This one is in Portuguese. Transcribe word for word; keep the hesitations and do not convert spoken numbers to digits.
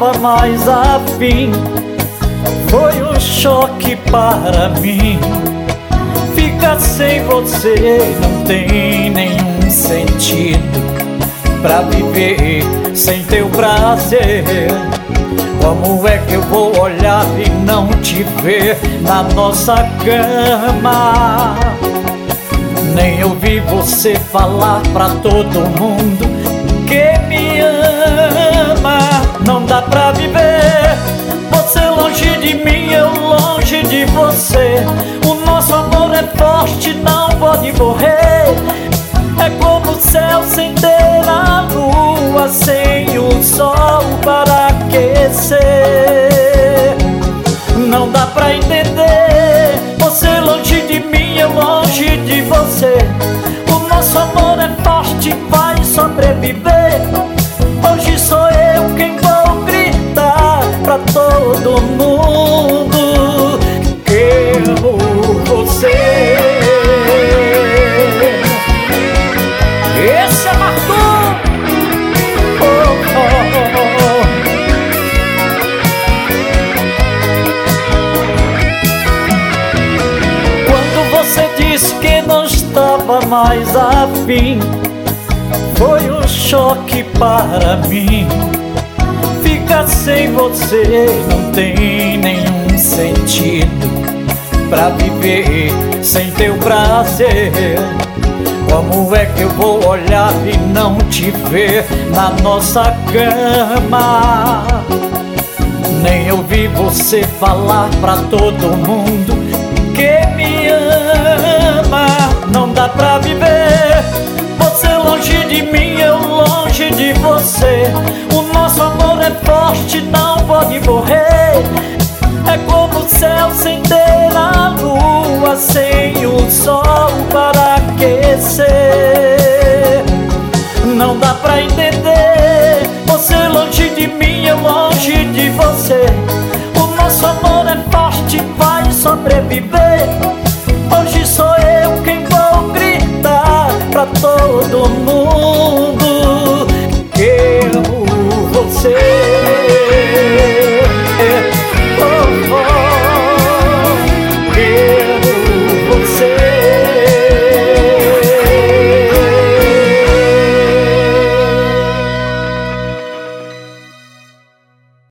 estava mais afim. Foi um choque para mim. Ficar sem você não tem nenhum sentido. Pra viver sem teu prazer, como é que eu vou olhar e não te ver na nossa cama? Nem ouvir você falar pra todo mundo que me ama. Não dá pra viver, você longe de mim, eu longe de você. O nosso amor é forte, não pode morrer. É como o céu sem ter a lua, sem o sol para aquecer. Não dá pra entender, você longe de mim, eu longe de você. O nosso amor é forte, vai sobreviver. Hoje sou eu quem vou gritar pra todo mundo que amo você. Esse é Marcão. Oh, oh, oh. Quando você disse que não estava mais afim, foi um choque para mim. Ficar sem você não tem nenhum sentido. Pra viver sem teu prazer, como é que eu vou olhar e não te ver na nossa cama? Nem ouvir você falar pra todo mundo que me ama. Não dá pra viver, você longe de mim, eu longe de você. O nosso amor é forte, não pode morrer. É como o céu sem ter a lua, sem o sol para aquecer. Não dá pra entender, você longe de mim, eu longe de você. O nosso amor é forte, vai sobreviver. Hoje sou eu quem vou gritar pra todo mundo